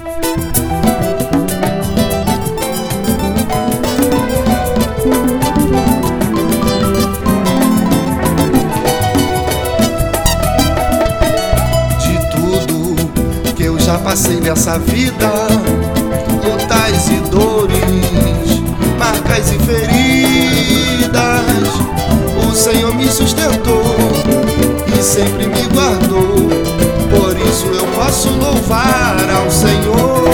Já passei nessa vida, lutas e dores, marcas e feridas. O Senhor me sustentou e sempre me guardou. Por isso eu posso louvar ao Senhor.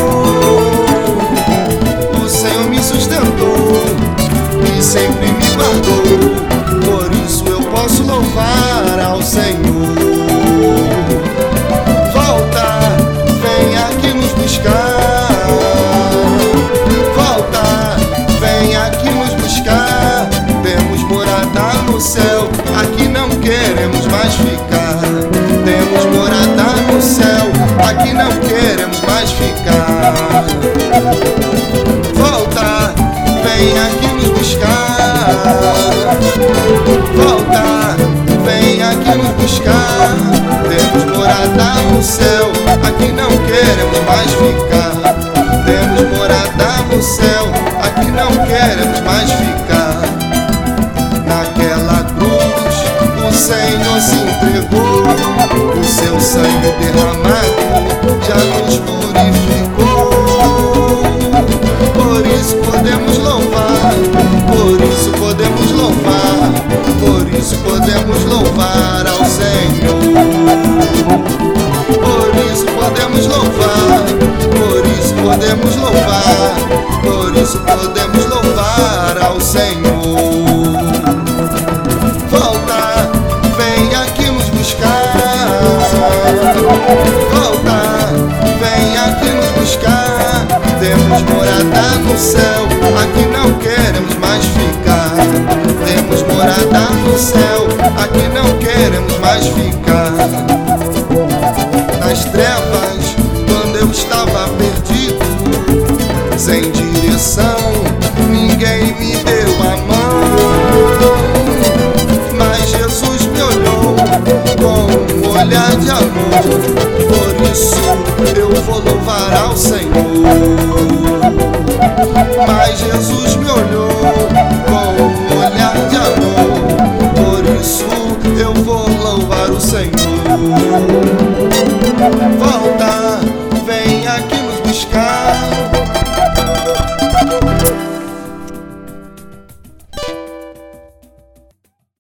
O Senhor me sustentou e sempre me guardou. Por isso eu posso louvar ao Senhor. No céu, aqui não queremos mais ficar. Temos morada no céu, aqui não queremos mais ficar. Volta, vem aqui nos buscar. Volta, vem aqui nos buscar. Temos morada no céu, aqui não queremos mais ficar. Temos morada no céu, aqui não queremos mais ficar. Naquela cruz o Senhor se entregou, o seu sangue derramado já nos purificou. Por isso podemos louvar, por isso podemos louvar, por isso podemos louvar ao Senhor. Por isso podemos louvar, por isso podemos louvar, por isso podemos louvar ao Senhor. Volta, vem aqui nos buscar. Volta, vem aqui nos buscar. Temos morada no céu, aqui não queremos mais ficar. Temos morada no céu, aqui não queremos mais ficar. Nas trevas, quando eu estava perdido, sem direção, ninguém me deu a mão. Mas Jesus me olhou com um olhar de amor. Por isso eu vou louvar ao Senhor. Mas Jesus me olhou com um olhar de amor. Por isso eu vou louvar o Senhor.